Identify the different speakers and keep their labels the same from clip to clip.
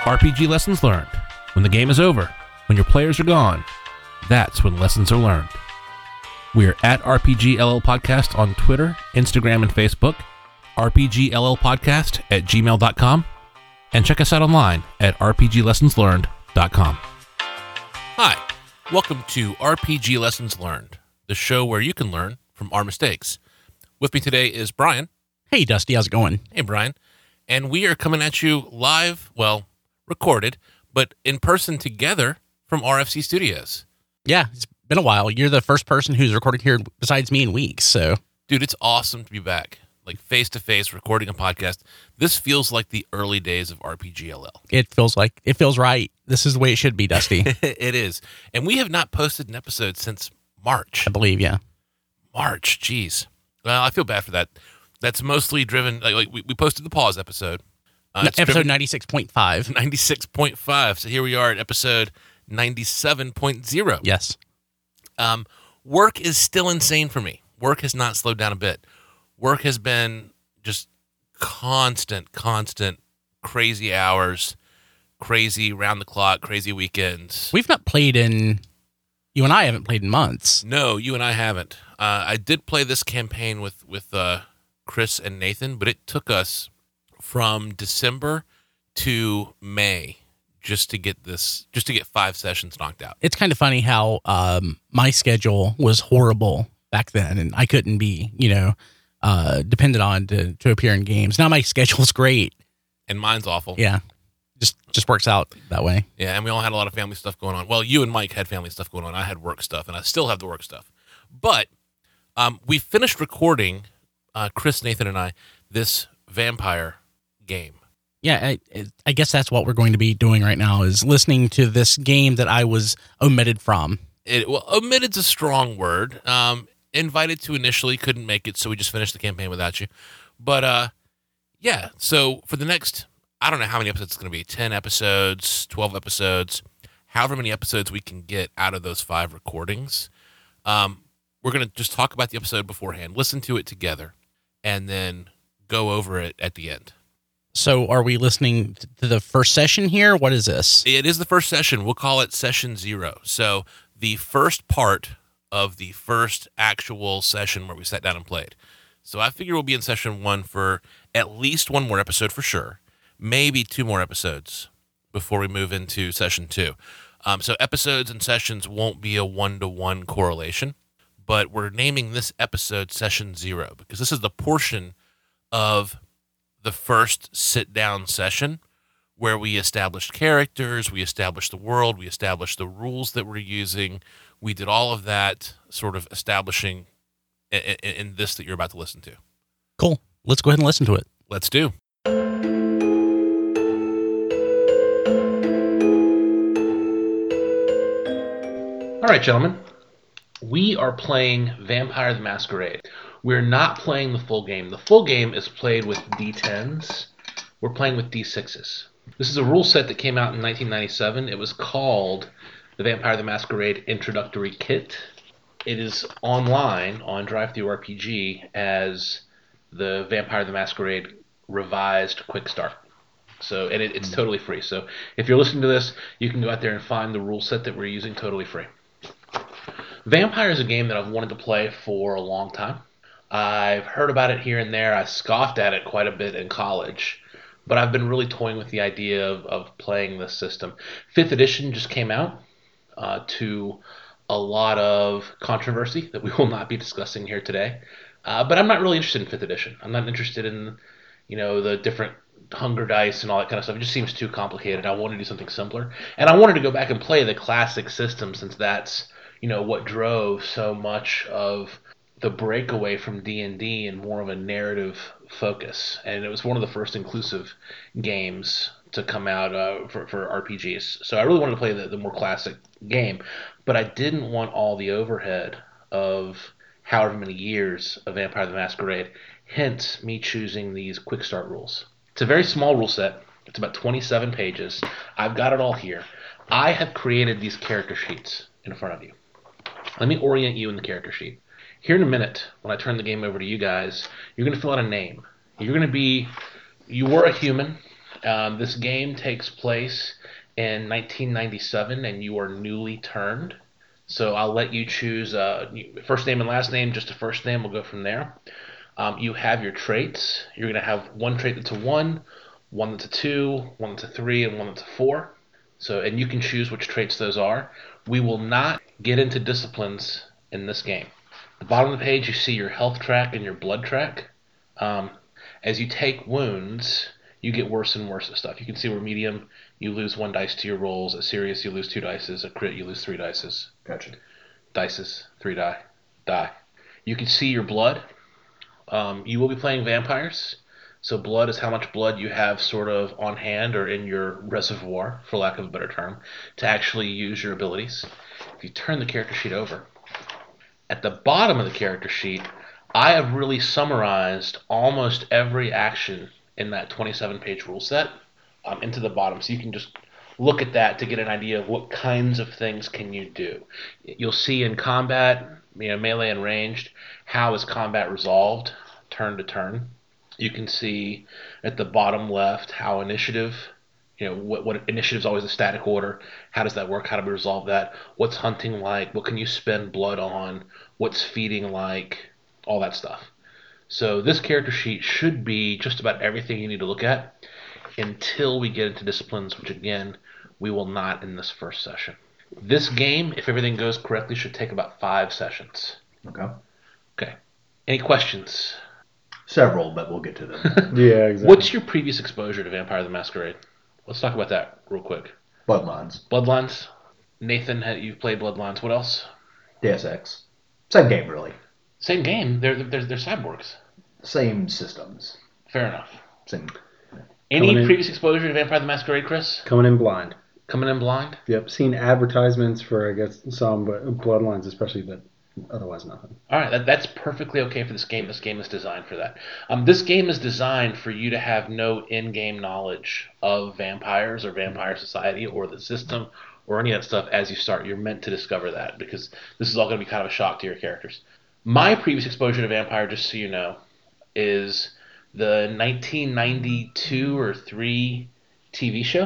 Speaker 1: RPG Lessons Learned. When the game is over, when your players are gone, that's when lessons are learned. We're at RPGLL Podcast on Twitter, Instagram, and Facebook, rpgllpodcast@gmail.com, and check us out online at rpglessonslearned.com. Hi, welcome to RPG Lessons Learned, the show where you can learn from our mistakes. With me today is Brian.
Speaker 2: Hey, Dusty, how's it going?
Speaker 1: Hey, Brian. And we are coming at you live, well, recorded, but in person together from RFC Studios.
Speaker 2: Yeah, it's been a while. You're the first person who's recorded here besides me in weeks, so.
Speaker 1: Dude, it's awesome to be back. Like, face-to-face, recording a podcast. This feels like the early days of RPGLL.
Speaker 2: It feels right. This is the way it should be, Dusty.
Speaker 1: It is. And we have not posted an episode since March.
Speaker 2: I believe, yeah.
Speaker 1: March, geez. Well, I feel bad for that. That's mostly driven, we posted the pause episode.
Speaker 2: Episode 96.5.
Speaker 1: 96.5. So here we are at episode 97.0.
Speaker 2: Yes.
Speaker 1: Work is still insane for me. Work has not slowed down a bit. Work has been just constant, crazy hours, crazy round the clock, crazy weekends.
Speaker 2: You and I haven't played in months.
Speaker 1: No, you and I haven't. I did play this campaign with Chris and Nathan, but it took us from December to May just to get 5 sessions knocked out.
Speaker 2: It's kind of funny how my schedule was horrible back then, and I couldn't be, depended on to appear in games. Now my schedule's great.
Speaker 1: And mine's awful.
Speaker 2: Yeah. Just works out that way.
Speaker 1: Yeah, and we all had a lot of family stuff going on. Well, you and Mike had family stuff going on. I had work stuff, and I still have the work stuff. But we finished recording, Chris, Nathan, and I, this vampire game.
Speaker 2: Yeah, I guess that's what we're going to be doing right now, is listening to this game that I was omitted from.
Speaker 1: Omitted's a strong word. Invited to initially, couldn't make it, so we just finished the campaign without you. But, yeah, so for the next, I don't know how many episodes it's going to be, 10 episodes, 12 episodes, however many episodes we can get out of those 5 recordings. We're going to just talk about the episode beforehand, listen to it together, and then go over it at the end.
Speaker 2: So are we listening to the first session here? What is this?
Speaker 1: It is the first session. We'll call it session 0. So the first part of the first actual session where we sat down and played. So I figure we'll be in session 1 for at least 1 more episode for sure. Maybe 2 more episodes before we move into session 2. So episodes and sessions won't be a 1-to-1 correlation, but we're naming this episode session 0 because this is the portion of the first sit-down session where we established characters, we established the world, we established the rules that we're using. We did all of that sort of establishing in this that you're about to listen to.
Speaker 2: Cool. Let's go ahead and listen to it.
Speaker 1: Let's do. All right, gentlemen. We are playing Vampire the Masquerade. We're not playing the full game. The full game is played with D10s. We're playing with D6s. This is a rule set that came out in 1997. It was called the Vampire the Masquerade Introductory Kit. It is online on DriveThruRPG as the Vampire the Masquerade Revised Quick Start. So, and it's totally free. So if you're listening to this, you can go out there and find the rule set that we're using totally free. Vampire is a game that I've wanted to play for a long time. I've heard about it here and there. I scoffed at it quite a bit in college, but I've been really toying with the idea of playing this system. 5th edition just came out to a lot of controversy that we will not be discussing here today. But I'm not really interested in 5th edition. I'm not interested in, the different hunger dice and all that kind of stuff. It just seems too complicated. I want to do something simpler. And I wanted to go back and play the classic system since that's, what drove so much of the breakaway from D&D and more of a narrative focus. And it was one of the first inclusive games to come out for RPGs. So I really wanted to play the more classic game, but I didn't want all the overhead of however many years of Vampire the Masquerade, hence me choosing these quick start rules. It's a very small rule set. It's about 27 pages. I've got it all here. I have created these character sheets in front of you. Let me orient you in the character sheet. Here in a minute, when I turn the game over to you guys, you're going to fill out a name. You were a human. This game takes place in 1997, and you are newly turned. So I'll let you choose first name and last name, just a first name. We'll go from there. You have your traits. You're going to have one trait that's a 1, one that's a 2, one that's a 3, and one that's a 4. So, and you can choose which traits those are. We will not get into disciplines in this game. At the bottom of the page, you see your health track and your blood track. As you take wounds, you get worse and worse at stuff. You can see where medium, you lose 1 dice to your rolls. At serious, you lose 2 dices. At crit, you lose 3 dices.
Speaker 3: Gotcha.
Speaker 1: Dices, 3 die. You can see your blood. You will be playing vampires. So blood is how much blood you have sort of on hand or in your reservoir, for lack of a better term, to actually use your abilities. If you turn the character sheet over, at the bottom of the character sheet, I have really summarized almost every action in that 27-page rule set into the bottom. So you can just look at that to get an idea of what kinds of things can you do. You'll see in combat, melee and ranged, how is combat resolved turn to turn. You can see at the bottom left how initiative, what initiative is always a static order. How does that work? How do we resolve that? What's hunting like? What can you spend blood on? What's feeding like? All that stuff. So this character sheet should be just about everything you need to look at until we get into disciplines, which again, we will not in this first session. This game, if everything goes correctly, should take about 5 sessions. Okay. Any questions?
Speaker 3: Several, but we'll get to them.
Speaker 4: Yeah, exactly.
Speaker 1: What's your previous exposure to Vampire the Masquerade? Let's talk about that real quick.
Speaker 3: Bloodlines.
Speaker 1: Nathan, you've played Bloodlines. What else?
Speaker 3: Deus Ex. Same game, really.
Speaker 1: Same game. They're cyborgs.
Speaker 3: Same systems.
Speaker 1: Fair enough.
Speaker 3: Same.
Speaker 1: Any previous exposure to Vampire the Masquerade, Chris?
Speaker 4: Coming in blind.
Speaker 1: Coming in blind?
Speaker 4: Yep. Seen advertisements for, I guess, some, but Bloodlines especially, but otherwise nothing.
Speaker 1: All right, that's perfectly okay for this game. This game is designed for that. This game is designed for you to have no in-game knowledge of vampires or Vampire Society or the system or any of that stuff as you start. You're meant to discover that because this is all going to be kind of a shock to your characters. My previous exposure to Vampire, just so you know, is the 1992 or 3 TV show.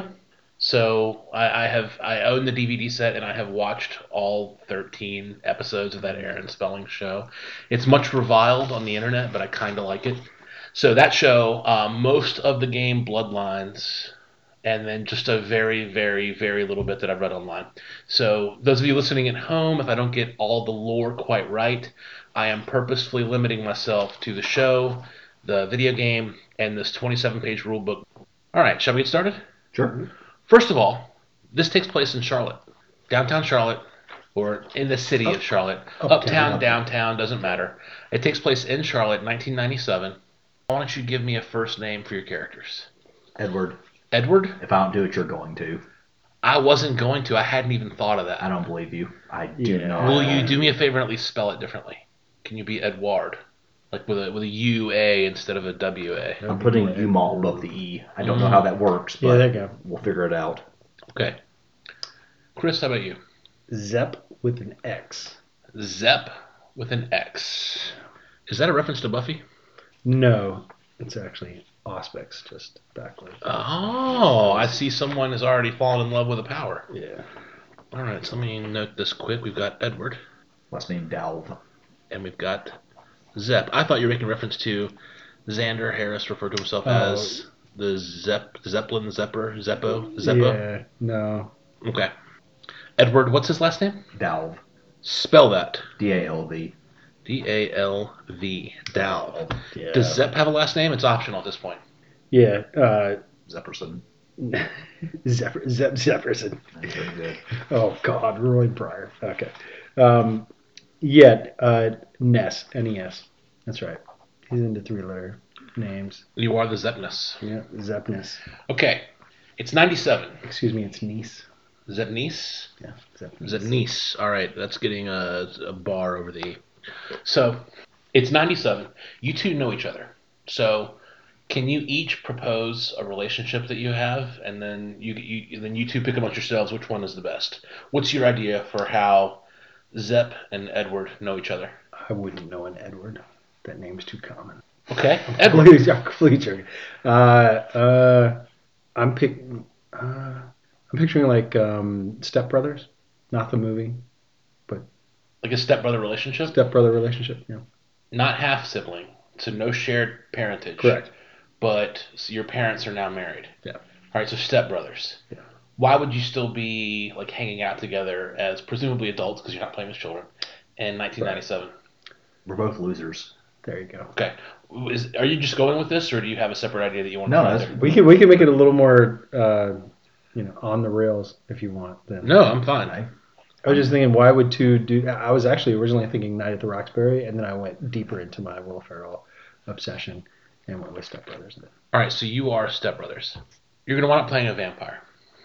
Speaker 1: So I own the DVD set and I have watched all 13 episodes of that Aaron Spelling show. It's much reviled on the internet, but I kind of like it. So that show, most of the game Bloodlines, and then just a very, very, very little bit that I've read online. So those of you listening at home, if I don't get all the lore quite right, I am purposefully limiting myself to the show, the video game, and this 27-page rule book. All right, shall we get started?
Speaker 3: Sure.
Speaker 1: First of all, this takes place in Charlotte, downtown Charlotte, or in the city of Charlotte. Uptown, downtown, doesn't matter. It takes place in Charlotte, 1997. Why don't you give me a first name for your characters?
Speaker 3: Edward.
Speaker 1: Edward?
Speaker 3: If I don't do it, you're going to.
Speaker 1: I wasn't going to. I hadn't even thought of that.
Speaker 3: I don't believe you. I do not.
Speaker 1: Will you do me a favor and at least spell it differently? Can you be Edward? Like with a U-A instead of a W-A.
Speaker 3: I'm putting U-mall above the E. I don't know how that works, but
Speaker 4: there you go.
Speaker 3: We'll figure it out.
Speaker 1: Okay. Chris, how about you?
Speaker 4: Zep with an X.
Speaker 1: Zep with an X. Is that a reference to Buffy?
Speaker 4: No, it's actually Auspex, just backwards.
Speaker 1: Oh, I see someone has already fallen in love with a power.
Speaker 4: Yeah.
Speaker 1: All right, so let me note this quick. We've got Edward.
Speaker 3: Last name Dalv.
Speaker 1: And we've got Zep. I thought you were making reference to Xander Harris referred to himself as the Zeppo.
Speaker 4: Yeah, no.
Speaker 1: Okay. Edward, what's his last name?
Speaker 3: Dalv.
Speaker 1: Spell that.
Speaker 3: D-A-L-V.
Speaker 1: D-A-L-V. Dalv.
Speaker 4: Yeah.
Speaker 1: Does Zep have a last name? It's optional at this point.
Speaker 4: Yeah.
Speaker 3: Zepperson.
Speaker 4: Zepperson.
Speaker 3: That's very good.
Speaker 4: Oh, God. Roy Pryor. Okay. Ness. N-E-S. That's right. He's into 3-letter names.
Speaker 1: You are the Zepness.
Speaker 4: Yeah, Zepness.
Speaker 1: Okay. It's 97.
Speaker 4: Excuse me, it's Nice.
Speaker 1: Zepnice?
Speaker 4: Yeah, Zepnice.
Speaker 1: Zepnice. All right, that's getting a bar over the E. So, it's 97. You two know each other. So, can you each propose a relationship that you have, and then you two pick amongst yourselves which one is the best? What's your idea for how Zep and Edward know each other?
Speaker 4: I wouldn't know an Edward. That name's too common.
Speaker 1: Okay, Edward.
Speaker 4: Completely joking. I I'm picturing like Step Brothers, not the movie, but
Speaker 1: Like a stepbrother relationship?
Speaker 4: Step Brother relationship. Yeah,
Speaker 1: Not half sibling. So no shared parentage.
Speaker 4: correct.
Speaker 1: But your parents are now married.
Speaker 4: Yeah.
Speaker 1: All right, so stepbrothers.
Speaker 4: Yeah.
Speaker 1: Why would you still be like hanging out together as presumably adults because you're not playing with children in 1997?
Speaker 3: We're both losers.
Speaker 4: There you go.
Speaker 1: Okay. Are you just going with this, or do you have a separate idea that you want
Speaker 3: No,
Speaker 1: to
Speaker 3: that's-
Speaker 1: put there?
Speaker 4: We can make it a little more on the rails if you want. Then.
Speaker 1: No, I'm fine.
Speaker 4: I was just thinking, why would two do? I was actually originally thinking Night at the Roxbury, and then I went deeper into my Will Ferrell obsession and went with Step Brothers.
Speaker 1: All right, so you are stepbrothers. You're going to wind up playing a vampire.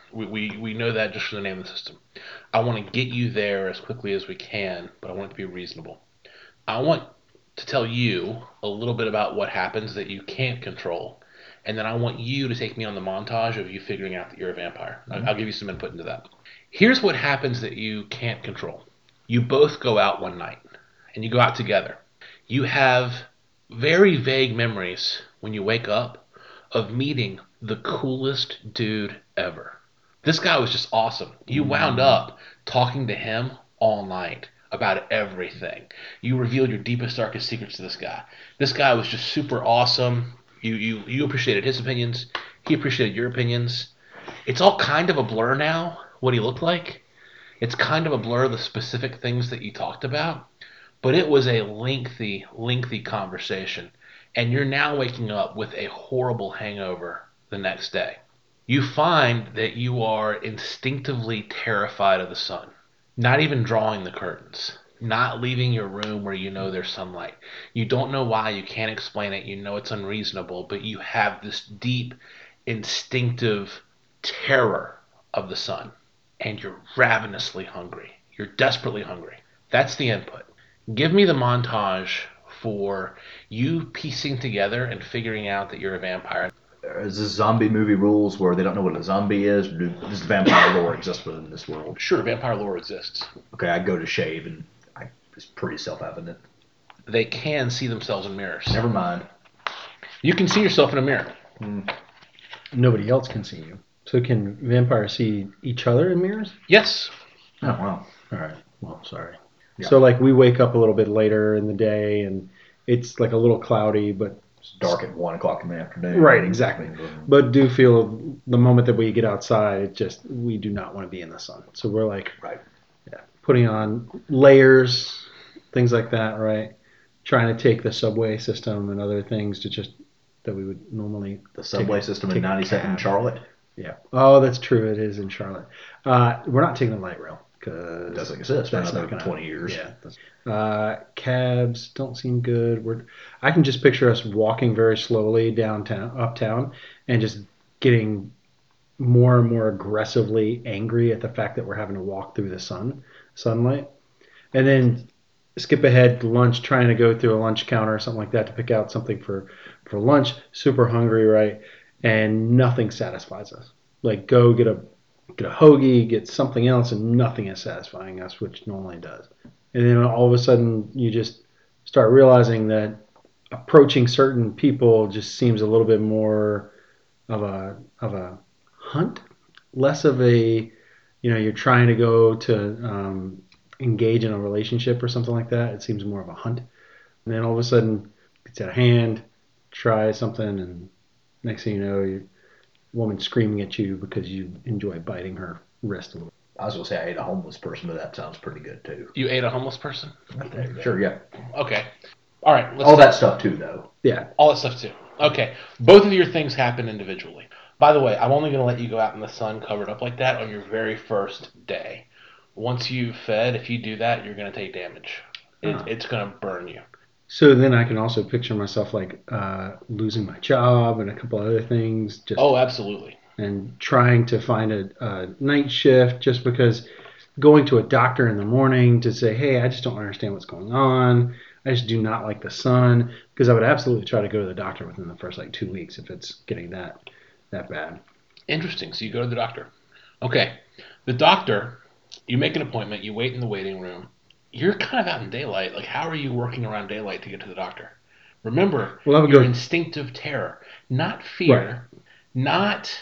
Speaker 1: We know that just from the name of the system. I want to get you there as quickly as we can, but I want it to be reasonable. I want to tell you a little bit about what happens that you can't control, and then I want you to take me on the montage of you figuring out that you're a vampire. I'll give you some input into that. Here's what happens that you can't control. You both go out one night, and you go out together. You have very vague memories when you wake up of meeting the coolest dude ever. This guy was just awesome. You wound up talking to him all night about everything. You revealed your deepest, darkest secrets to this guy. This guy was just super awesome. You appreciated his opinions. He appreciated your opinions. It's all kind of a blur now, what he looked like. It's kind of a blur, the specific things that you talked about. But it was a lengthy, lengthy conversation. And you're now waking up with a horrible hangover the next day. You find that you are instinctively terrified of the sun. Not even drawing the curtains. Not leaving your room where you know there's sunlight. You don't know why. You can't explain it. You know it's unreasonable. But you have this deep, instinctive terror of the sun. And you're ravenously hungry. You're desperately hungry. That's the input. Give me the montage for you piecing together and figuring out that you're a vampire.
Speaker 3: Is this zombie movie rules where they don't know what a zombie is? Does the vampire lore exist within this world?
Speaker 1: Sure, vampire lore exists.
Speaker 3: Okay, I go to shave and it's pretty self-evident.
Speaker 1: They can see themselves in mirrors.
Speaker 3: Never mind.
Speaker 1: You can see yourself in a mirror.
Speaker 4: Nobody else can see you. So can vampires see each other in mirrors?
Speaker 1: Yes.
Speaker 3: Oh, wow.
Speaker 4: All right. Well, sorry.
Speaker 3: Yeah.
Speaker 4: So like we wake up a little bit later in the day and it's like a little cloudy, but
Speaker 3: It's dark at 1 o'clock in the afternoon.
Speaker 4: right, exactly. But do feel the moment that we get outside, it just we do not want to be in the sun. So we're like,
Speaker 3: Right.
Speaker 4: yeah, putting on layers, things like that, right? Trying to take the subway system and other things to just that we would normally
Speaker 3: The subway system in
Speaker 4: take a
Speaker 3: 92nd
Speaker 4: cab.
Speaker 3: Charlotte
Speaker 4: Yeah. Oh, that's true. It is in Charlotte. We're not taking the light rail because
Speaker 3: doesn't exist for
Speaker 4: that's
Speaker 3: another
Speaker 4: not gonna,
Speaker 3: 20 years.
Speaker 4: Yeah. Cabs don't seem good. I can just picture us walking very slowly uptown, and just getting more and more aggressively angry at the fact that we're having to walk through the sunlight, and then skip ahead to lunch, trying to go through a lunch counter or something like that to pick out something for lunch. Super hungry, right? And nothing satisfies us. Like go get a hoagie, get something else, and nothing is satisfying us, which normally does. And then all of a sudden, you just start realizing that approaching certain people just seems a little bit more of a hunt, less of a, you're trying to go to engage in a relationship or something like that. It seems more of a hunt. And then all of a sudden, it's at hand, try something, and next thing you know, you're woman screaming at you because you enjoy biting her wrist a little.
Speaker 3: I was going to say I ate a homeless person, but that sounds pretty good too.
Speaker 1: You ate a homeless person?
Speaker 3: Sure, yeah.
Speaker 1: Okay. All right.
Speaker 3: All that stuff too, though.
Speaker 4: Yeah.
Speaker 1: All that stuff too. Okay. Both of your things happen individually. By the way, I'm only going to let you go out in the sun covered up like that on your very first day. Once you've fed, if you do that, you're going to take damage. It's going to burn you.
Speaker 4: So then I can also picture myself like losing my job and a couple other things.
Speaker 1: Oh, absolutely.
Speaker 4: And trying to find a night shift just because going to a doctor in the morning to say, hey, I just don't understand what's going on. I just do not like the sun. Because I would absolutely try to go to the doctor within the first 2 weeks if it's getting that bad.
Speaker 1: Interesting. So you go to the doctor. Okay. The doctor, you make an appointment. You wait in the waiting room. You're kind of out in daylight. Like, how are you working around daylight to get to the doctor? Remember, your instinctive terror, not fear, not,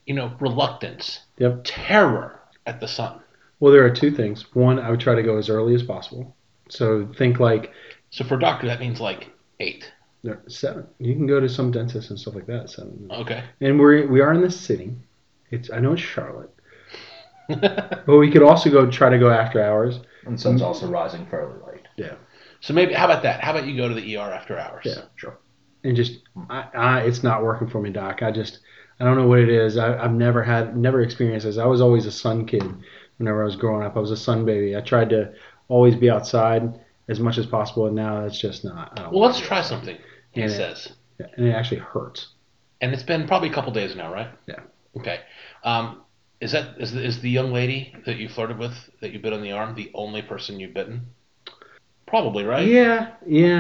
Speaker 1: reluctance,
Speaker 4: Yep.
Speaker 1: terror at the sun.
Speaker 4: Well, there are two things. One, I would try to go as early as possible. So think like
Speaker 1: So for a doctor, that means like 8.
Speaker 4: 7. You can go to some dentists and stuff like that at 7.
Speaker 1: Okay.
Speaker 4: And we are in the city. I know it's Charlotte, but we could also try to go after hours.
Speaker 3: And the sun's also rising fairly late.
Speaker 4: Yeah.
Speaker 1: So maybe, how about that? How about you go to the ER after hours?
Speaker 4: Yeah, sure. And just, it's not working for me, Doc. I don't know what it is. I've never experienced this. I was always a sun kid whenever I was growing up. I was a sun baby. I tried to always be outside as much as possible, and now that's just not.
Speaker 1: Well, let's try something, he says.
Speaker 4: And it actually hurts.
Speaker 1: And it's been probably a couple days now, right?
Speaker 4: Yeah.
Speaker 1: Okay. Is the young lady that you flirted with, that you bit on the arm, the only person you've bitten? Probably, right?
Speaker 4: Yeah.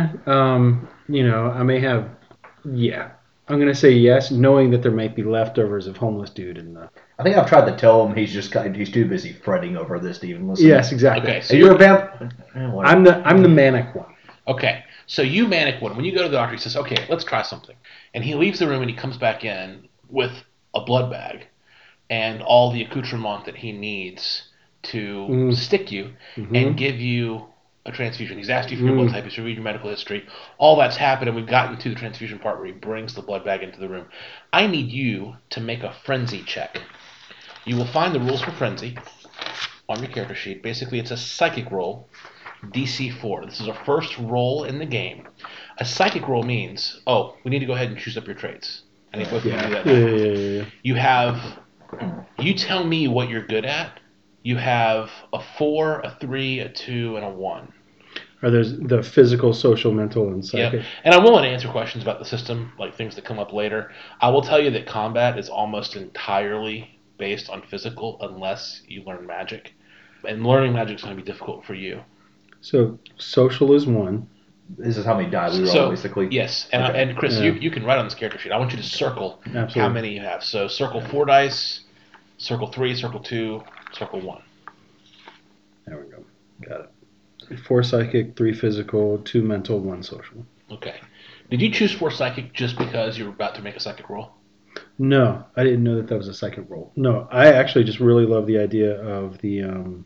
Speaker 4: I may have. Yeah, I'm gonna say yes, knowing that there might be leftovers of homeless dude in the.
Speaker 3: I think I've tried to tell him he's too busy fretting over this to even listen.
Speaker 4: Yes, exactly.
Speaker 1: Okay, so
Speaker 3: You're a vamp.
Speaker 4: I'm the manic one.
Speaker 1: Okay, so you manic one. When you go to the doctor, he says, "Okay, let's try something," and he leaves the room and he comes back in with a blood bag and all the accoutrement that he needs to stick you and give you a transfusion. He's asked you for your blood type. He's reviewed your medical history. All that's happened, and we've gotten to the transfusion part where he brings the blood bag into the room. I need you to make a frenzy check. You will find the rules for frenzy on your character sheet. Basically, it's a psychic roll, DC 4. This is our first roll in the game. A psychic roll means, we need to go ahead and choose up your traits. I need both of you to do that now.
Speaker 4: Yeah.
Speaker 1: You tell me what you're good at. You have a 4, a 3, a 2, and a 1.
Speaker 4: Or there's the physical, social, mental, and psychic.
Speaker 1: Yep. And I'm willing to answer questions about the system, like things that come up later. I will tell you that combat is almost entirely based on physical unless you learn magic. And learning magic is going to be difficult for you.
Speaker 4: So social is 1.
Speaker 3: This is how many die we roll, basically.
Speaker 1: Yes. And Chris, you can write on this character sheet. I want you to circle how many you have. So circle 4 dice, circle 3, circle 2, circle 1.
Speaker 4: There we go. Got it. 4 psychic, 3 physical, 2 mental, 1 social.
Speaker 1: Okay. Did you choose 4 psychic just because you were about to make a psychic roll?
Speaker 4: No, I didn't know that was a psychic roll. No, I actually just really love the idea of the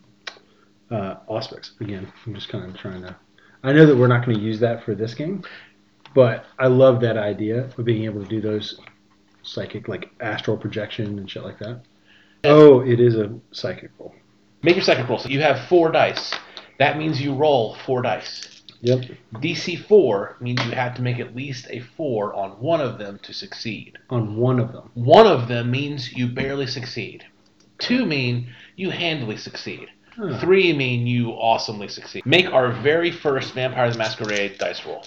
Speaker 4: Auspex. Again, I'm just kind of trying to... I know that we're not going to use that for this game, but I love that idea of being able to do those psychic, like astral projection and shit like that. Oh, it is a psychic roll.
Speaker 1: Make your psychic roll. So you have 4 dice. That means you roll 4 dice.
Speaker 4: Yep.
Speaker 1: DC 4 means you have to make at least a 4 on one of them to succeed.
Speaker 4: On one of them.
Speaker 1: One of them means you barely succeed. 2 mean you handily succeed. 3 mean you awesomely succeed. Make our very first Vampire the Masquerade dice roll.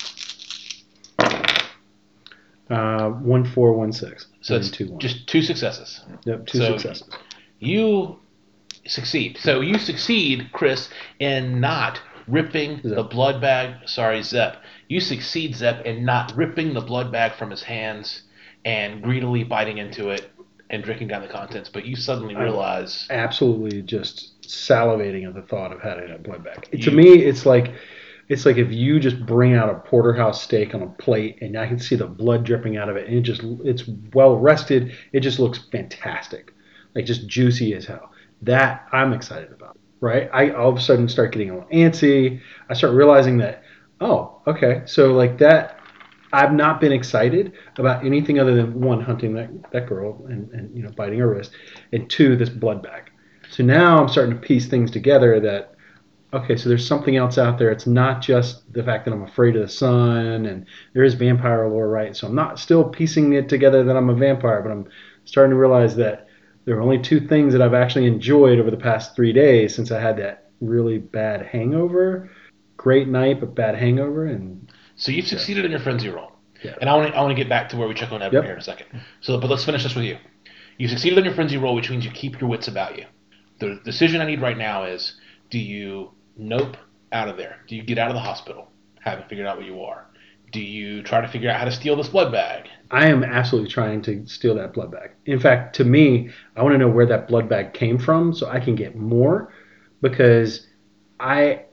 Speaker 4: 1, 4, 1, 6.
Speaker 1: So it's
Speaker 4: 2, 1.
Speaker 1: just 2 successes.
Speaker 4: Yep, 2 successes.
Speaker 1: You succeed. So you succeed, Chris, in not ripping the blood bag. Sorry, Zep. You succeed, Zep, in not ripping the blood bag from his hands and greedily biting into it and drinking down the contents. But you suddenly realize...
Speaker 4: Absolutely just salivating at the thought of having a blood bag. To me, it's like if you just bring out a porterhouse steak on a plate and I can see the blood dripping out of it and it's well rested. It just looks fantastic. Like just juicy as hell. That I'm excited about, right? I all of a sudden start getting a little antsy. I start realizing that, so like that, I've not been excited about anything other than 1, hunting that girl and biting her wrist, and 2, this blood bag. So now I'm starting to piece things together that, so there's something else out there. It's not just the fact that I'm afraid of the sun, and there is vampire lore, right? So I'm not still piecing it together that I'm a vampire, but I'm starting to realize that there are only 2 things that I've actually enjoyed over the past 3 days since I had that really bad hangover. Great night, but bad hangover. And
Speaker 1: so you've succeeded in your frenzy roll.
Speaker 4: Yeah.
Speaker 1: And I want to get back to where we check on Edward here in a second. But let's finish this with you. You succeeded in your frenzy roll, which means you keep your wits about you. The decision I need right now is, do you nope out of there? Do you get out of the hospital, having figured out what you are? Do you try to figure out how to steal this blood bag?
Speaker 4: I am absolutely trying to steal that blood bag. In fact, to me, I want to know where that blood bag came from so I can get more, because I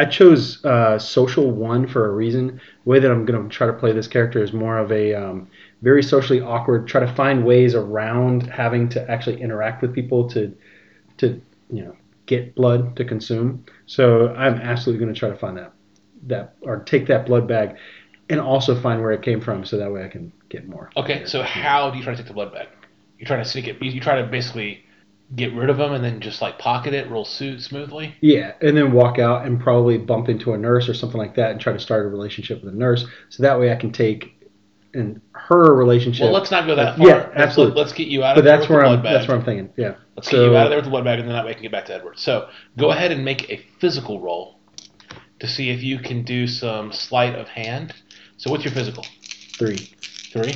Speaker 4: chose social 1 for a reason. The way that I'm going to try to play this character is more of a very socially awkward, try to find ways around having to actually interact with people to get blood to consume. So I'm absolutely going to try to find that or take that blood bag and also find where it came from so that way I can get more.
Speaker 1: Okay, so how do you try to take the blood bag? You try to sneak it. You try to basically get rid of them and then just like pocket it real smoothly?
Speaker 4: Yeah, and then walk out and probably bump into a nurse or something like that and try to start a relationship with a nurse so that way I can take and her relationship.
Speaker 1: Well, let's not go that far.
Speaker 4: Yeah, absolutely.
Speaker 1: Let's get you out of there with the blood bag.
Speaker 4: That's where I'm thinking. Yeah.
Speaker 1: Let's get you out of there with the blood bag, and then that way I can get back to Edward. So go ahead and make a physical roll to see if you can do some sleight of hand. So what's your physical?
Speaker 4: 3.
Speaker 1: 3?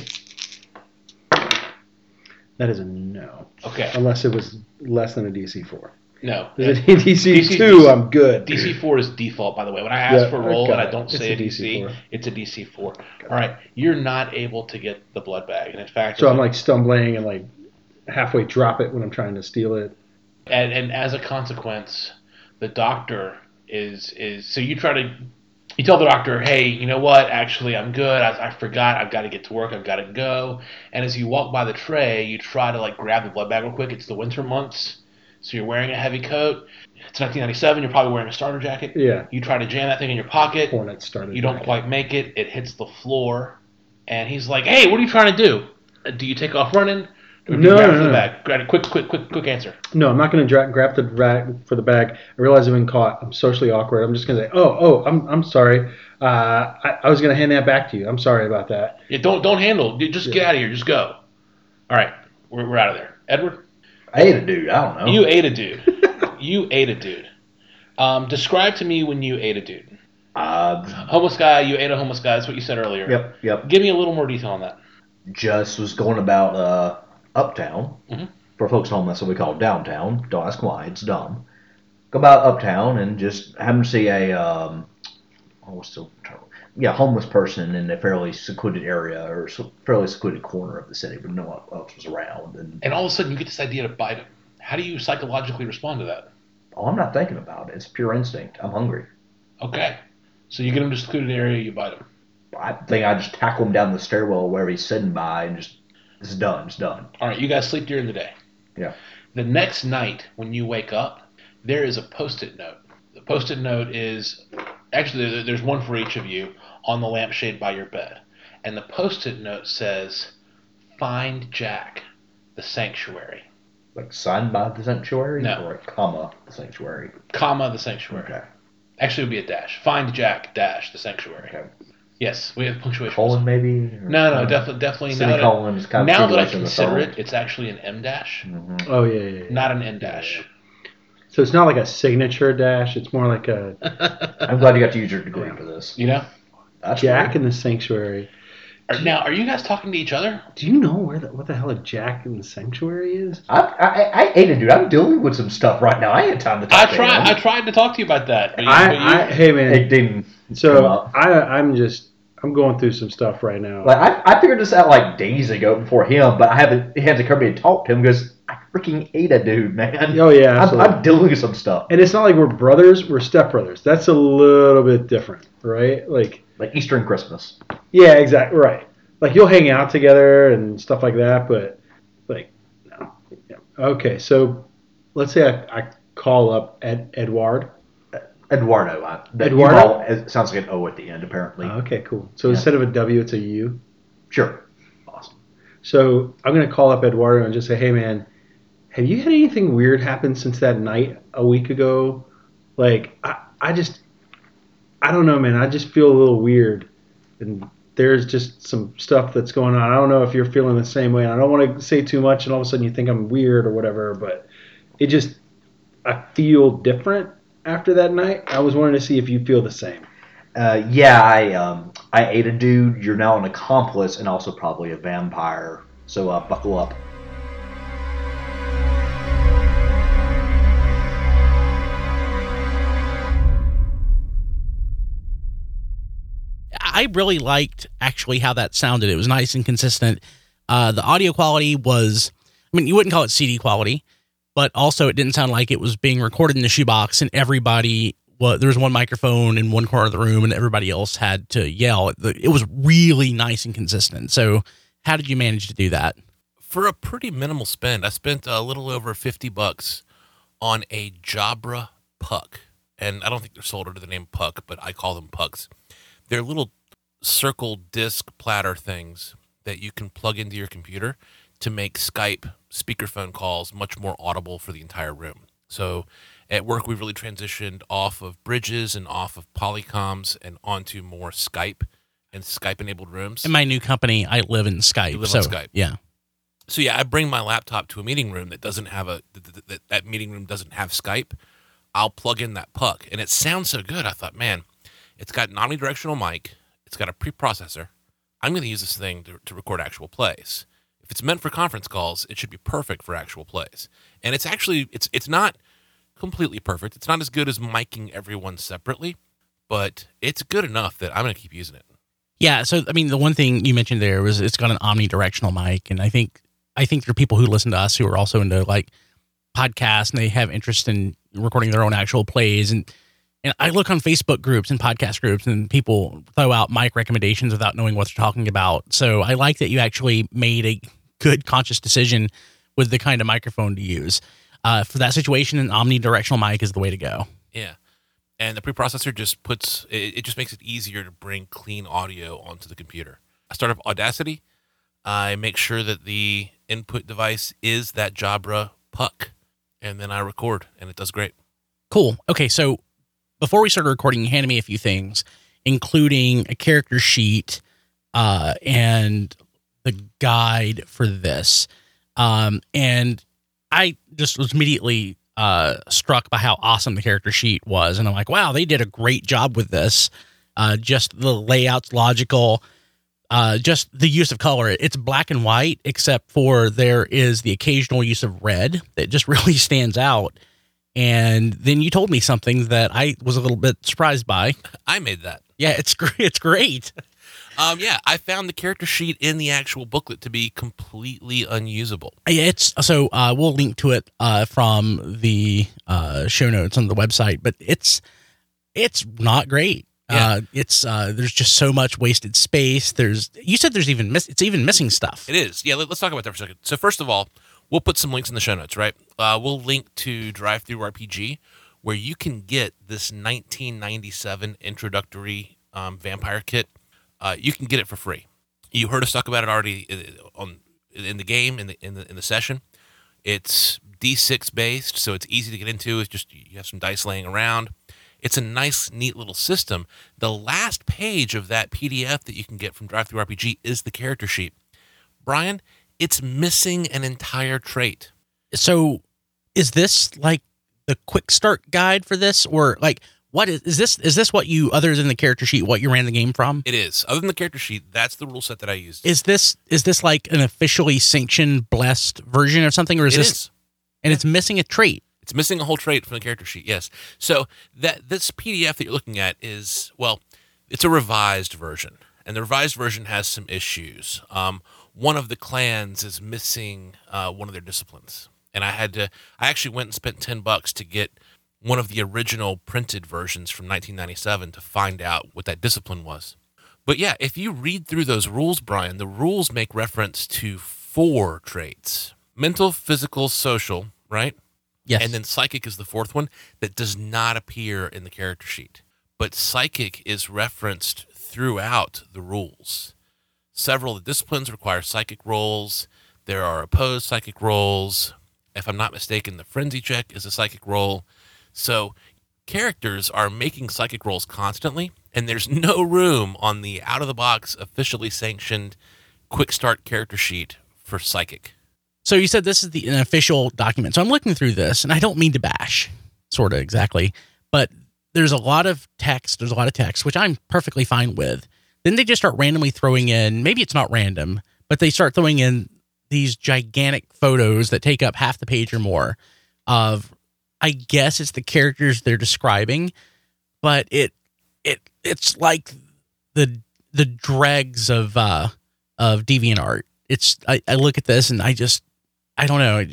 Speaker 4: That is a no.
Speaker 1: Okay.
Speaker 4: Unless it was less than a DC 4.
Speaker 1: No.
Speaker 4: If it's DC 2, I'm good.
Speaker 1: DC 4 is default, by the way. When I ask for a roll and I don't
Speaker 4: It's
Speaker 1: say
Speaker 4: a
Speaker 1: a DC,
Speaker 4: DC4.
Speaker 1: it's a DC 4. All right. You're not able to get the blood bag. And in fact,
Speaker 4: So I'm like stumbling and like halfway drop it when I'm trying to steal it.
Speaker 1: and as a consequence, the doctor is so you tell the doctor, hey, you know what? Actually, I'm good. I forgot. I've got to get to work. I've got to go. And as you walk by the tray, you try to like grab the blood bag real quick. It's the winter months, so you're wearing a heavy coat. It's 1997. You're probably wearing a starter jacket.
Speaker 4: Yeah.
Speaker 1: You try to jam that thing in your pocket.
Speaker 4: Hornet started.
Speaker 1: You don't quite make it. It hits the floor, and he's like, "Hey, what are you trying to do? Do you take off running? Or do you grab for the bag? Grab it. Quick answer."
Speaker 4: No, I'm not going to grab the bag for the bag. I realize I've been caught. I'm socially awkward. I'm just going to say, I'm sorry. I was going to hand that back to you. I'm sorry about that.
Speaker 1: Yeah, don't handle. Just get out of here. Just go. All right, we're out of there. Edward,
Speaker 3: I ate a dude. I don't know.
Speaker 1: you ate a dude. You ate a dude. Describe to me when you ate a dude. Homeless guy. You ate a homeless guy. That's what you said earlier.
Speaker 3: Yep.
Speaker 1: Give me a little more detail on that.
Speaker 3: Just was going about uptown.
Speaker 1: Mm-hmm.
Speaker 3: For folks at home, that's what we call downtown. Don't ask why. It's dumb. Go about uptown and just happen to see a homeless person in a fairly secluded area or fairly secluded corner of the city, but no one else was around.
Speaker 1: And all of a sudden, you get this idea to bite him. How do you psychologically respond to that?
Speaker 3: Oh, I'm not thinking about it. It's pure instinct. I'm hungry.
Speaker 1: Okay. So you get him to a secluded area, you bite him.
Speaker 3: I think I just tackle him down the stairwell wherever he's sitting by and just, it's done. It's done.
Speaker 1: All right, you guys sleep during the day.
Speaker 3: Yeah.
Speaker 1: The next night, when you wake up, there is a Post-it note. The Post-it note is, actually, there's one for each of you on the lampshade by your bed. And the Post-it note says, "Find Jack, the sanctuary."
Speaker 3: Like signed by the sanctuary?
Speaker 1: No.
Speaker 3: Or a comma, the sanctuary?
Speaker 1: Comma, the sanctuary.
Speaker 3: Okay.
Speaker 1: Actually, it would be a dash. Find Jack, dash, the sanctuary.
Speaker 3: Okay.
Speaker 1: Yes, we have punctuation.
Speaker 3: Colon maybe? Or
Speaker 1: No, definitely not.
Speaker 3: semicolon is kind of
Speaker 1: Now that I
Speaker 3: continuation of the
Speaker 1: consider
Speaker 3: thought.
Speaker 1: it, it's actually an M dash,
Speaker 4: Oh, yeah.
Speaker 1: not an N dash.
Speaker 4: So it's not like a signature dash. It's more like a
Speaker 3: I'm glad you got to use your degree for this.
Speaker 1: You know?
Speaker 3: That's
Speaker 4: Jack
Speaker 3: weird.
Speaker 4: in the Sanctuary.
Speaker 1: Now, are you guys talking to each other?
Speaker 4: Do you know what the hell a Jack in the Sanctuary is?
Speaker 3: I ate a dude. I'm dealing with some stuff right now. I ain't had time to talk to him.
Speaker 1: I tried to talk to you about that. But
Speaker 4: Hey man,
Speaker 3: It didn't come
Speaker 4: so
Speaker 3: up.
Speaker 4: I'm going through some stuff right now.
Speaker 3: Like I figured this out like days ago before him, but it had to come to me and talk to him because I freaking ate a dude, man.
Speaker 4: Oh yeah, absolutely.
Speaker 3: I'm dealing with some stuff.
Speaker 4: And it's not like we're brothers; we're stepbrothers. That's a little bit different, right? Like
Speaker 3: Easter and Christmas.
Speaker 4: yeah, exactly right. Like you'll hang out together and stuff like that, but like no. Yeah. Okay, so let's say I call up Eduardo.
Speaker 3: Eduardo.
Speaker 4: Eduardo?
Speaker 3: It sounds like an O at the end, apparently.
Speaker 4: Okay, cool. So
Speaker 3: Yeah.
Speaker 4: instead of a W, it's a U.
Speaker 3: Sure.
Speaker 4: Awesome. So I'm going to call up Eduardo and just say, hey, man, have you had anything weird happen since that night a week ago? Like, I don't know, man. I just feel a little weird. And there's just some stuff that's going on. I don't know if you're feeling the same way. I don't want to say too much and all of a sudden you think I'm weird or whatever, but I feel different after that night. I was wanting to see if you feel the same.
Speaker 3: I ate a dude. You're now an accomplice and also probably a vampire. So buckle up.
Speaker 2: I really liked actually how that sounded. It was nice and consistent. The audio quality was, I mean, you wouldn't call it CD quality, but also it didn't sound like it was being recorded in the shoebox and everybody, there was one microphone in one corner of the room and everybody else had to yell. It was really nice and consistent. So How did you manage to do that?
Speaker 5: For a pretty minimal spend, I spent a little over $50 on a Jabra puck. And I don't think they're sold under the name puck, but I call them pucks. They're little circle disc platter things that you can plug into your computer to make Skype speakerphone calls much more audible for the entire room. So at work, we've really transitioned off of bridges and off of Polycoms and onto more Skype and Skype-enabled rooms.
Speaker 2: In my new company, I live in Skype.
Speaker 5: You live on Skype.
Speaker 2: Yeah.
Speaker 5: So yeah, I bring my laptop to a meeting room that doesn't have that meeting room doesn't have Skype. I'll plug in that puck, and it sounds so good. I thought, man, it's got an omnidirectional mic. It's got a preprocessor. I'm going to use this thing to record actual plays. If it's meant for conference calls, it should be perfect for actual plays. And it's actually it's not completely perfect. It's not as good as miking everyone separately, but it's good enough that I'm going to keep using it.
Speaker 2: Yeah. So, I mean, the one thing you mentioned there was it's got an omnidirectional mic, and I think there are people who listen to us who are also into like podcasts, and they have interest in recording their own actual plays. And I look on Facebook groups and podcast groups, and people throw out mic recommendations without knowing what they're talking about. So I like that you actually made a good conscious decision with the kind of microphone to use. For that situation, an omnidirectional mic is the way to go.
Speaker 5: Yeah. And the preprocessor just just makes it easier to bring clean audio onto the computer. I start up Audacity. I make sure that the input device is that Jabra puck, and then I record, and it does great.
Speaker 2: Cool. Okay, so before we started recording, you handed me a few things, including a character sheet and the guide for this. And I just was immediately struck by how awesome the character sheet was. And I'm like, wow, they did a great job with this. Just the layout's logical. Just the use of color. It's black and white, except for there is the occasional use of red that just really stands out. And then you told me something that I was a little bit surprised by.
Speaker 5: I made that.
Speaker 2: Yeah, it's great. It's great.
Speaker 5: Yeah, I found the character sheet in the actual booklet to be completely unusable.
Speaker 2: It's so we'll link to it from the show notes on the website, but it's not great.
Speaker 5: Yeah.
Speaker 2: There's just so much wasted space. You said there's it's even missing stuff.
Speaker 5: It is. Yeah, let's talk about that for a second. So first of all, we'll put some links in the show notes, right? We'll link to DriveThruRPG, where you can get this 1997 introductory vampire kit. You can get it for free. You heard us talk about it already in the game in the session. It's D6 based, so it's easy to get into. It's just you have some dice laying around. It's a nice, neat little system. The last page of that PDF that you can get from DriveThruRPG is the character sheet. Brian, it's missing an entire trait.
Speaker 2: So, is this like the quick start guide for this, or like what is this? Is this what you, other than the character sheet, what you ran the game from?
Speaker 5: It is. Other than the character sheet, that's the rule set that I used.
Speaker 2: Is this like an officially sanctioned, blessed version of something, or is this? And it's missing a trait.
Speaker 5: It's missing a whole trait from the character sheet, yes. So this PDF that you're looking at is, well, it's a revised version. And the revised version has some issues. One of the clans is missing one of their disciplines. And I actually went and spent $10 to get one of the original printed versions from 1997 to find out what that discipline was. But yeah, if you read through those rules, Brian, the rules make reference to 4 traits. Mental, physical, social, right?
Speaker 2: Yes.
Speaker 5: And then psychic is the 4th one that does not appear in the character sheet. But psychic is referenced throughout the rules. Several of the disciplines require psychic rolls. There are opposed psychic rolls. If I'm not mistaken, the frenzy check is a psychic roll. So characters are making psychic rolls constantly, and there's no room on the out-of-the-box officially sanctioned quick start character sheet for psychic.
Speaker 2: So you said this is an official document. So I'm looking through this, and I don't mean to bash, sort of exactly, but there's a lot of text. There's a lot of text, which I'm perfectly fine with. Then they just start randomly throwing in, maybe it's not random, but they start throwing in these gigantic photos that take up half the page or more of, I guess it's the characters they're describing, but it's like the dregs of DeviantArt. I look at this and I don't know.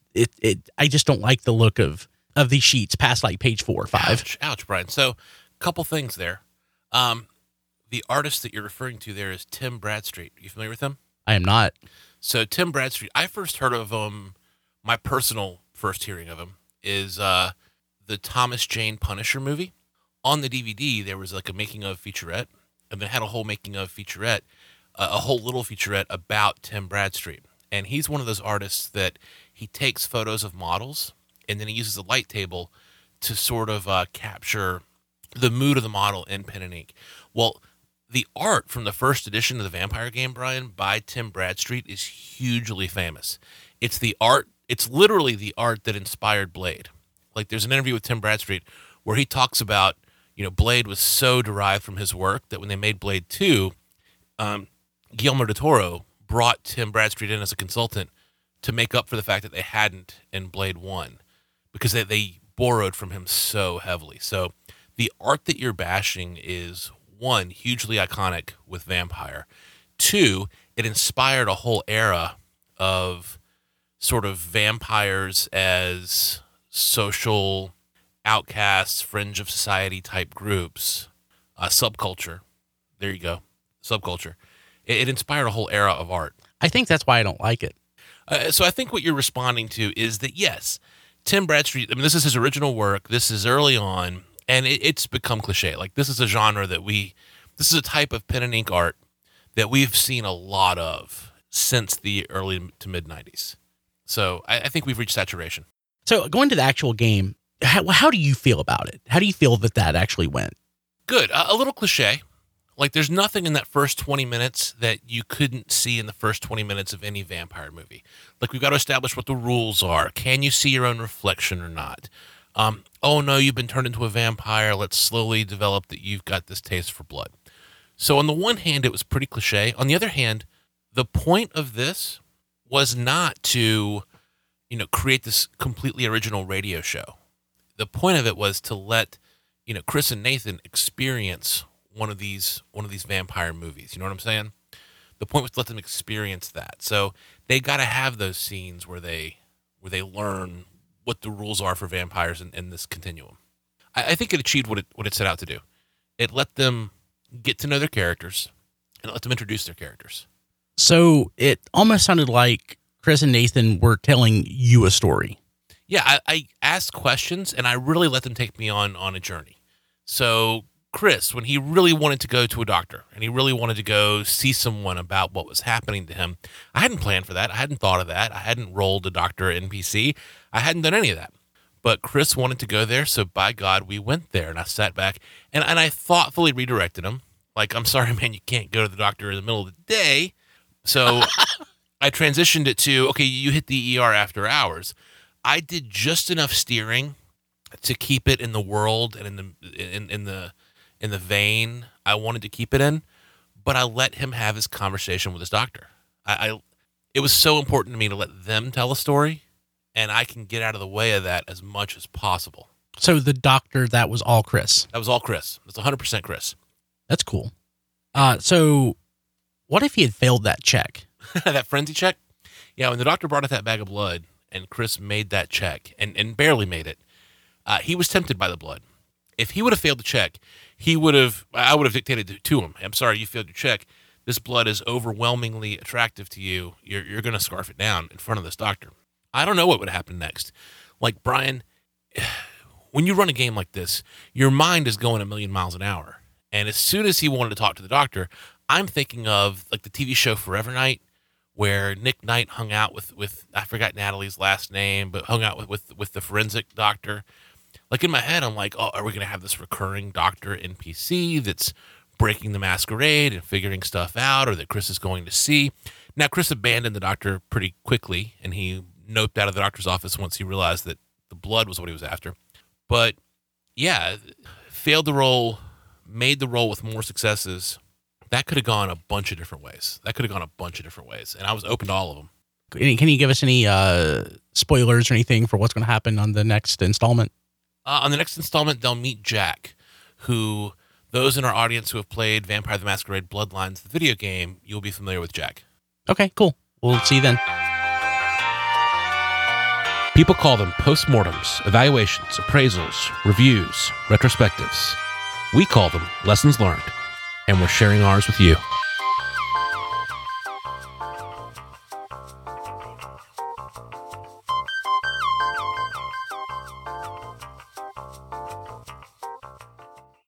Speaker 2: I just don't like the look of these sheets past like page 4 or 5.
Speaker 5: Ouch, Brian. So, a couple things there. The artist that you're referring to there is Tim Bradstreet. Are you familiar with him?
Speaker 2: I am not.
Speaker 5: So Tim Bradstreet, I first heard of him. My personal first hearing of him is the Thomas Jane Punisher movie. On the DVD, there was like a making of featurette, and then had a whole making of featurette, a whole little featurette about Tim Bradstreet. And he's one of those artists that he takes photos of models, and then he uses a light table to sort of capture the mood of the model in pen and ink. Well, the art from the first edition of the Vampire game, Brian, by Tim Bradstreet is hugely famous. It's the art. It's literally the art that inspired Blade. Like, there's an interview with Tim Bradstreet where he talks about, Blade was so derived from his work that when they made Blade 2, Guillermo del Toro brought Tim Bradstreet in as a consultant to make up for the fact that they hadn't in Blade 1, because they borrowed from him so heavily. So the art that you're bashing is, one, hugely iconic with Vampire. Two, it inspired a whole era of sort of vampires as social outcasts, fringe of society type groups, subculture. There you go, subculture. It inspired a whole era of art.
Speaker 2: I think that's why I don't like it.
Speaker 5: So I think what you're responding to is that, yes, Tim Bradstreet, I mean, this is his original work. This is early on, and it's become cliche. Like, this is a genre this is a type of pen and ink art that we've seen a lot of since the early to mid 90s. So I think we've reached saturation.
Speaker 2: So going to the actual game, how do you feel about it? How do you feel that actually went?
Speaker 5: Good. A little cliche. Like, there's nothing in that first 20 minutes that you couldn't see in the first 20 minutes of any vampire movie. Like, we've got to establish what the rules are. Can you see your own reflection or not? Oh, no, you've been turned into a vampire. Let's slowly develop that you've got this taste for blood. So on the one hand, it was pretty cliche. On the other hand, the point of this was not to, create this completely original radio show. The point of it was to let, Chris and Nathan experience one of these vampire movies. You know what I'm saying? The point was to let them experience that. So they got to have those scenes where they learn what the rules are for vampires in this continuum. I think it achieved what it set out to do. It let them get to know their characters and let them introduce their characters.
Speaker 2: So it almost sounded like Chris and Nathan were telling you a story.
Speaker 5: Yeah, I asked questions, and I really let them take me on a journey. So Chris, when he really wanted to go to a doctor and he really wanted to go see someone about what was happening to him, I hadn't planned for that. I hadn't thought of that. I hadn't rolled a doctor NPC. I hadn't done any of that. But Chris wanted to go there, so by God, we went there. And I sat back, and I thoughtfully redirected him. Like, I'm sorry, man, you can't go to the doctor in the middle of the day. So I transitioned it to, okay, you hit the ER after hours. I did just enough steering to keep it in the world and in the vein I wanted to keep it in, but I let him have his conversation with his doctor. It was so important to me to let them tell a story, and I can get out of the way of that as much as possible.
Speaker 2: So the doctor, that was all Chris?
Speaker 5: That was all Chris. That's 100% Chris.
Speaker 2: That's cool. So what if he had failed that check?
Speaker 5: That frenzy check? Yeah, when the doctor brought out that bag of blood and Chris made that check and barely made it, he was tempted by the blood. If he would have failed the check, I would have dictated to him, I'm sorry, you failed your check. This blood is overwhelmingly attractive to you. You're going to scarf it down in front of this doctor. I don't know what would happen next. Like, Brian, when you run a game like this, your mind is going a million miles an hour. And as soon as he wanted to talk to the doctor, I'm thinking of like the TV show Forever Knight, where Nick Knight hung out with I forgot Natalie's last name, but hung out with the forensic doctor. Like, in my head, I'm like, oh, are we going to have this recurring doctor NPC that's breaking the masquerade and figuring stuff out, or that Chris is going to see? Now, Chris abandoned the doctor pretty quickly, and he noped out of the doctor's office once he realized that the blood was what he was after. But, yeah, failed the role, made the role with more successes. That could have gone a bunch of different ways. And I was open to all of them.
Speaker 2: Can you give us any spoilers or anything for what's going to happen on the next installment?
Speaker 5: On the next installment, they'll meet Jack, who those in our audience who have played Vampire the Masquerade Bloodlines, the video game, you'll be familiar with Jack.
Speaker 2: Okay, cool. We'll see you then.
Speaker 5: People call them postmortems, evaluations, appraisals, reviews, retrospectives. We call them lessons learned, and we're sharing ours with you.